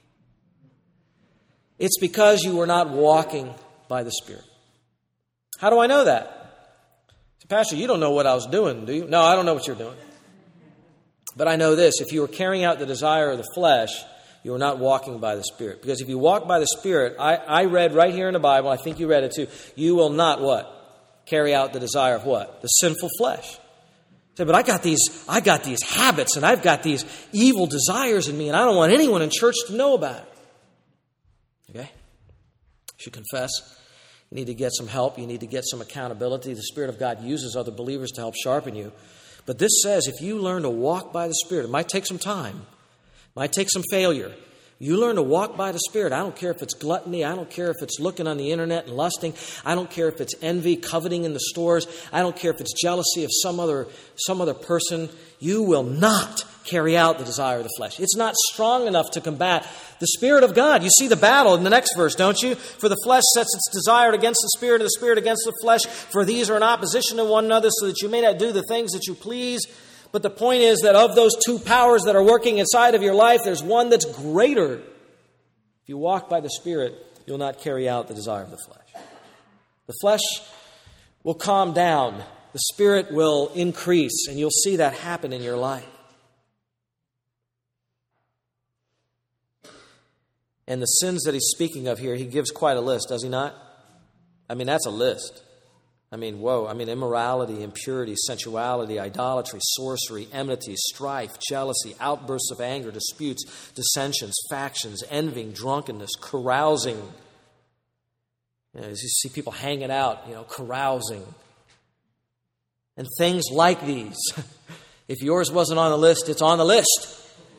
A: It's because you were not walking by the Spirit. How do I know that? So, Pastor, you don't know what I was doing, do you? No, I don't know what you're doing. But I know this. If you were carrying out the desire of the flesh, you are not walking by the Spirit. Because if you walk by the Spirit, I, I read right here in the Bible, I think you read it too, you will not what? Carry out the desire of what? The sinful flesh. Say, but I got these, I got these habits and I've got these evil desires in me, and I don't want anyone in church to know about it. Okay? You should confess. You need to get some help. You need to get some accountability. The Spirit of God uses other believers to help sharpen you. But this says if you learn to walk by the Spirit, it might take some time. It might take some failure. You learn to walk by the Spirit. I don't care if it's gluttony. I don't care if it's looking on the internet and lusting. I don't care if it's envy, coveting in the stores. I don't care if it's jealousy of some other, some other person. You will not carry out the desire of the flesh. It's not strong enough to combat the Spirit of God. You see the battle in the next verse, don't you? For the flesh sets its desire against the Spirit, and the Spirit against the flesh. For these are in opposition to one another, so that you may not do the things that you please. But the point is that of those two powers that are working inside of your life, there's one that's greater. If you walk by the Spirit, you'll not carry out the desire of the flesh. The flesh will calm down. The Spirit will increase, and you'll see that happen in your life. And the sins that he's speaking of here, he gives quite a list, does he not? I mean, that's a list. I mean, whoa. I mean, immorality, impurity, sensuality, idolatry, sorcery, enmity, strife, jealousy, outbursts of anger, disputes, dissensions, factions, envying, drunkenness, carousing. You know, you see people hanging out, you know, carousing. And things like these. If yours wasn't on the list, it's on the list.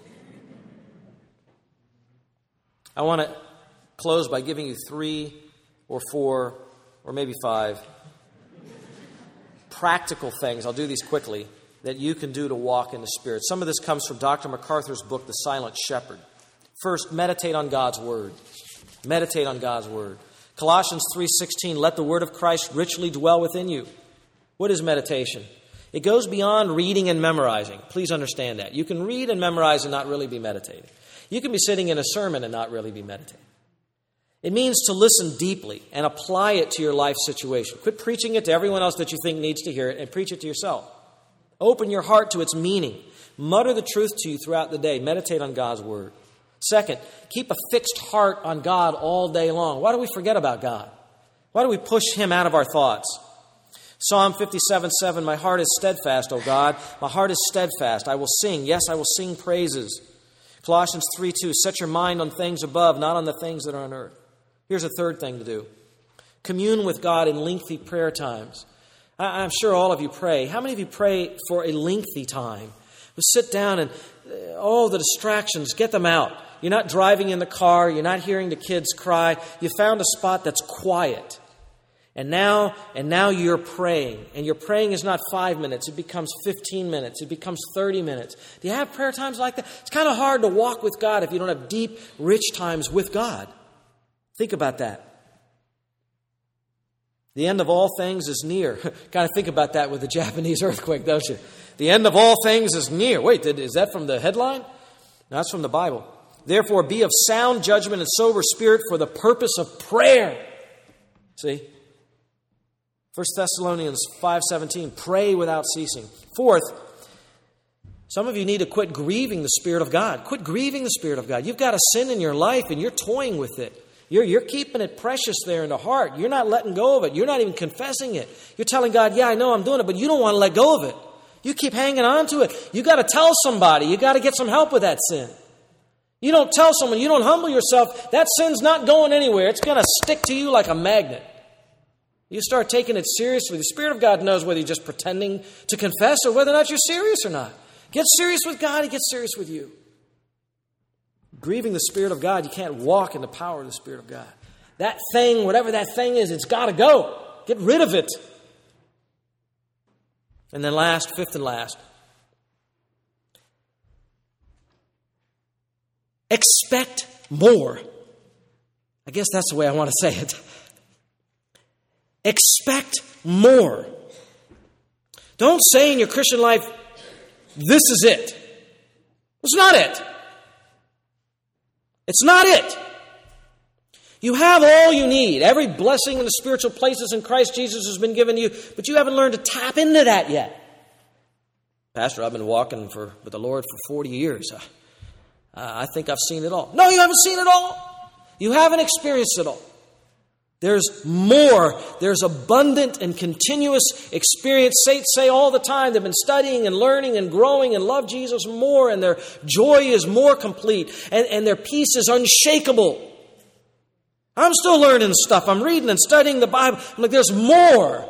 A: I want to close by giving you three or four or maybe five practical things, I'll do these quickly, that you can do to walk in the Spirit. Some of this comes from Doctor MacArthur's book, The Silent Shepherd. First, meditate on God's Word. Meditate on God's Word. Colossians three sixteen, let the Word of Christ richly dwell within you. What is meditation? It goes beyond reading and memorizing. Please understand that. You can read and memorize and not really be meditating. You can be sitting in a sermon and not really be meditating. It means to listen deeply and apply it to your life situation. Quit preaching it to everyone else that you think needs to hear it and preach it to yourself. Open your heart to its meaning. Mutter the truth to you throughout the day. Meditate on God's Word. Second, keep a fixed heart on God all day long. Why do we forget about God? Why do we push Him out of our thoughts? Psalm fifty-seven seven, my heart is steadfast, O God. My heart is steadfast. I will sing. Yes, I will sing praises. Colossians three two, set your mind on things above, not on the things that are on earth. Here's a third thing to do. Commune with God in lengthy prayer times. I'm sure all of you pray. How many of you pray for a lengthy time? But sit down and all the distractions, get them out. You're not driving in the car. You're not hearing the kids cry. You found a spot that's quiet. And now, and now you're praying. And your praying is not five minutes. It becomes fifteen minutes. It becomes thirty minutes. Do you have prayer times like that? It's kind of hard to walk with God if you don't have deep, rich times with God. Think about that. The end of all things is near. Kind of think about that with the Japanese earthquake, don't you? The end of all things is near. Wait, did, is that from the headline? No, that's from the Bible. Therefore, be of sound judgment and sober spirit for the purpose of prayer. See? First Thessalonians five seventeen, pray without ceasing. Fourth, some of you need to quit grieving the Spirit of God. Quit grieving the Spirit of God. You've got a sin in your life and you're toying with it. You're, you're keeping it precious there in the heart. You're not letting go of it. You're not even confessing it. You're telling God, yeah, I know I'm doing it, but you don't want to let go of it. You keep hanging on to it. You got to tell somebody. You got to get some help with that sin. You don't tell someone, you don't humble yourself, that sin's not going anywhere. It's going to stick to you like a magnet. You start taking it seriously. The Spirit of God knows whether you're just pretending to confess or whether or not you're serious or not. Get serious with God, He gets serious with you. Grieving the Spirit of God, you can't walk in the power of the Spirit of God. That thing, whatever that thing is, it's got to go. Get rid of it. And then last, fifth and last, expect more. I guess that's the way I want to say it. Expect more. Don't say in your Christian life, this is it. It's not it. It's not it. You have all you need. Every blessing in the spiritual places in Christ Jesus has been given to you, but you haven't learned to tap into that yet. Pastor, I've been walking for, with the Lord for forty years. Uh, I think I've seen it all. No, you haven't seen it all. You haven't experienced it all. There's more. There's abundant and continuous experience. Saints say all the time they've been studying and learning and growing and love Jesus more, and their joy is more complete, and, and their peace is unshakable. I'm still learning stuff. I'm reading and studying the Bible. I'm like, there's more.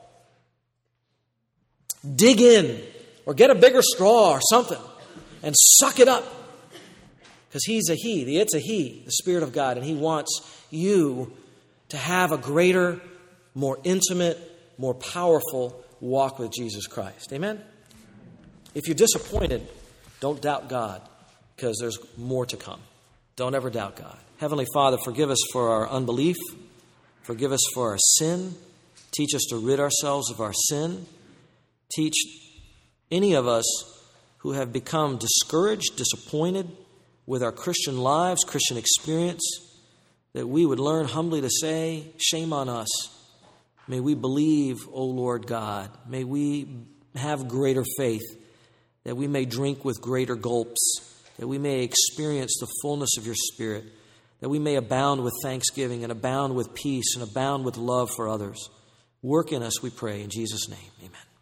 A: Dig in or get a bigger straw or something and suck it up. Because He's a He. The It's a He, the Spirit of God, and He wants you to have a greater, more intimate, more powerful walk with Jesus Christ. Amen? If you're disappointed, don't doubt God, because there's more to come. Don't ever doubt God. Heavenly Father, forgive us for our unbelief. Forgive us for our sin. Teach us to rid ourselves of our sin. Teach any of us who have become discouraged, disappointed with our Christian lives, Christian experience, that we would learn humbly to say, shame on us. May we believe, O Lord God. May we have greater faith, that we may drink with greater gulps, that we may experience the fullness of your Spirit, that we may abound with thanksgiving and abound with peace and abound with love for others. Work in us, we pray, in Jesus' name. Amen.